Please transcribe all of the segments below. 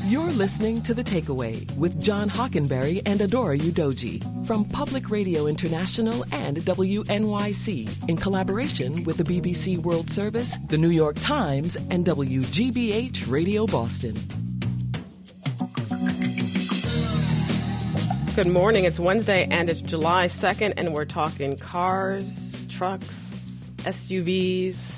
You're listening to The Takeaway with John Hockenberry and Adora Udoji from Public Radio International and WNYC in collaboration with the BBC World Service, the New York Times, and WGBH Radio Boston. Good morning. It's Wednesday and it's July 2nd, and we're talking cars, trucks, SUVs.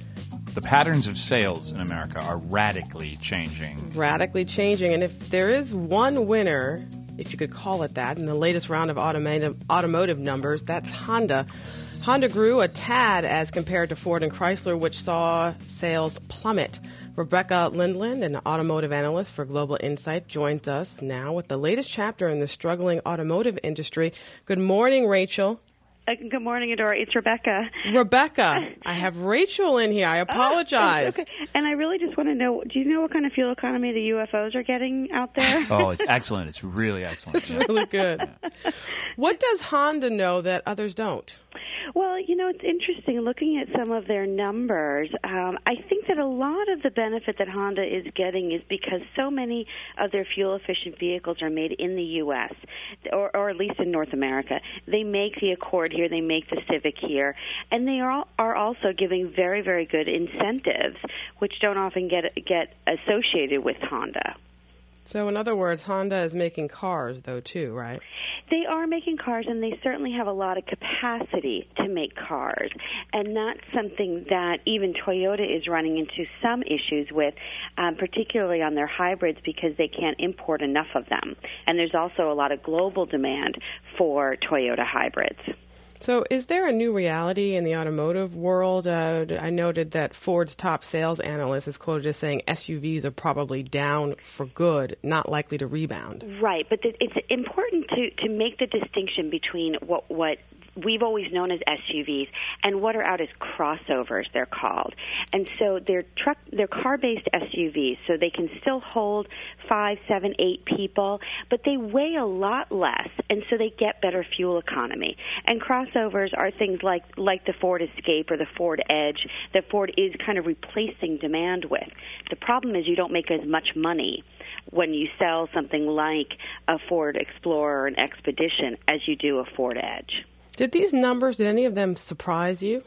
The patterns of sales in America are radically changing. Radically changing. And if there is one winner, if you could call it that, in the latest round of automotive numbers, that's Honda. Honda grew a tad as compared to Ford and Chrysler, which saw sales plummet. Rebecca Lindland, an automotive analyst for Global Insight, joins us now with the latest chapter in the struggling automotive industry. Good morning, Rachel. Good morning, Adora. It's Rebecca. Rebecca, I have Rachel in here. I apologize. Okay. And I really just want to know, do you know what kind of fuel economy the UFOs are getting out there? Oh, it's excellent. It's really excellent. It's really good. What does Honda know that others don't? Well, you know, it's interesting looking at some of their numbers. I think that a lot of the benefit that Honda is getting is because so many of their fuel-efficient vehicles are made in the U.S., or at least in North America. They make the Accord here, they make the Civic here, and they are also giving very, very good incentives, which don't often get associated with Honda. So, in other words, Honda is making cars, though, too, right? They are making cars, and they certainly have a lot of capacity to make cars. And that's something that even Toyota is running into some issues with, particularly on their hybrids, because they can't import enough of them. And there's also a lot of global demand for Toyota hybrids. So is there a new reality in the automotive world? I noted that Ford's top sales analyst is quoted as saying SUVs are probably down for good, not likely to rebound. Right, but it's important to make the distinction between what we've always known as SUVs and what are out as crossovers, they're called. And so they're car-based SUVs, so they can still hold 5, 7, 8 people, but they weigh a lot less, and so they get better fuel economy. And crossovers are things like the Ford Escape or the Ford Edge that Ford is kind of replacing demand with. The problem is you don't make as much money when you sell something like a Ford Explorer or an Expedition as you do a Ford Edge. Did any of them surprise you?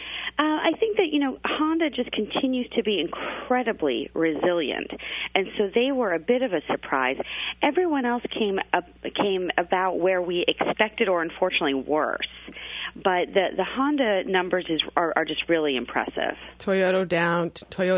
I think that, Honda just continues to be incredibly resilient, and so they were a bit of a surprise. Everyone else came about where we expected or unfortunately worse. But the Honda numbers are just really impressive. Toyota down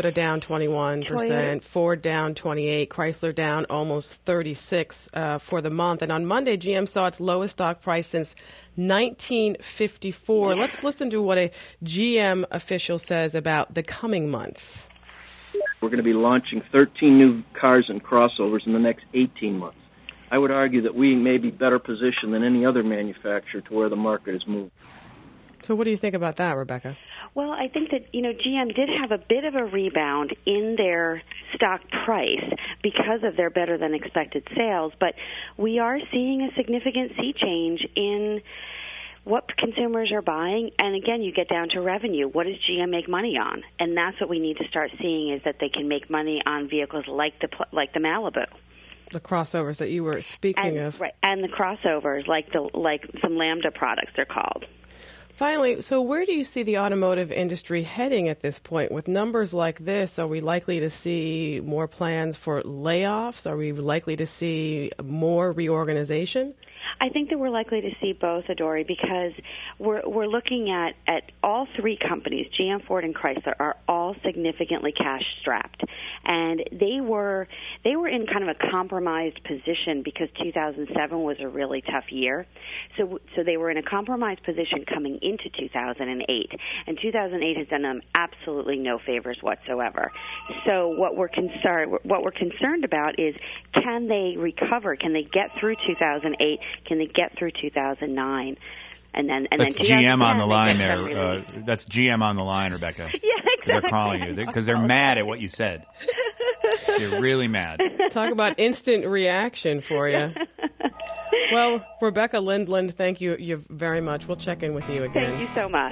21%, Ford down 28%, Chrysler down almost 36% for the month. And on Monday, GM saw its lowest stock price since 1954. Yeah. Let's listen to what a GM official says about the coming months. We're going to be launching 13 new cars and crossovers in the next 18 months. I would argue that we may be better positioned than any other manufacturer to where the market is moving. So what do you think about that, Rebecca? Well, I think that, GM did have a bit of a rebound in their stock price because of their better-than-expected sales, but we are seeing a significant sea change in what consumers are buying, and again, you get down to revenue. What does GM make money on? And that's what we need to start seeing, is that they can make money on vehicles like the Malibu. The crossovers that you were speaking of. Right, and the crossovers, like some Lambda products, they're called. Finally, so where do you see the automotive industry heading at this point? With numbers like this, are we likely to see more plans for layoffs? Are we likely to see more reorganization? I think that we're likely to see both, Adori, because we're looking at all three companies, GM, Ford, and Chrysler, are all significantly cash-strapped. And they were in kind of a compromised position because 2007 was a really tough year. So they were in a compromised position coming into 2008. And 2008 has done them absolutely no favors whatsoever. So what we're concerned about is, can they recover? Can they get through 2008? Can they get through 2009? That's GM on the line there. That's GM on the line, Rebecca. Yeah, exactly. They're calling you because they're mad at what you said. They're really mad. Talk about instant reaction for you. Well, Rebecca Lindland, thank you very much. We'll check in with you again. Thank you so much.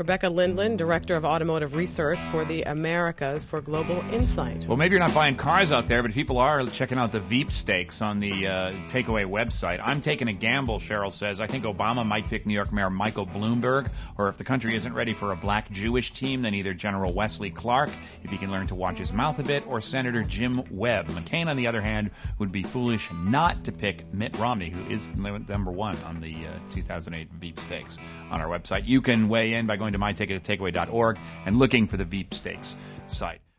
Rebecca Lindland, Director of Automotive Research for the Americas for Global Insight. Well, maybe you're not buying cars out there, but people are checking out the Veep stakes on the Takeaway website. I'm taking a gamble, Cheryl says. I think Obama might pick New York Mayor Michael Bloomberg, or if the country isn't ready for a black Jewish team, then either General Wesley Clark, if he can learn to watch his mouth a bit, or Senator Jim Webb. McCain, on the other hand, would be foolish not to pick Mitt Romney, who is number one on the 2008 Veep stakes on our website. You can weigh in by going to myticketakeaway.org and looking for the Veep stakes site.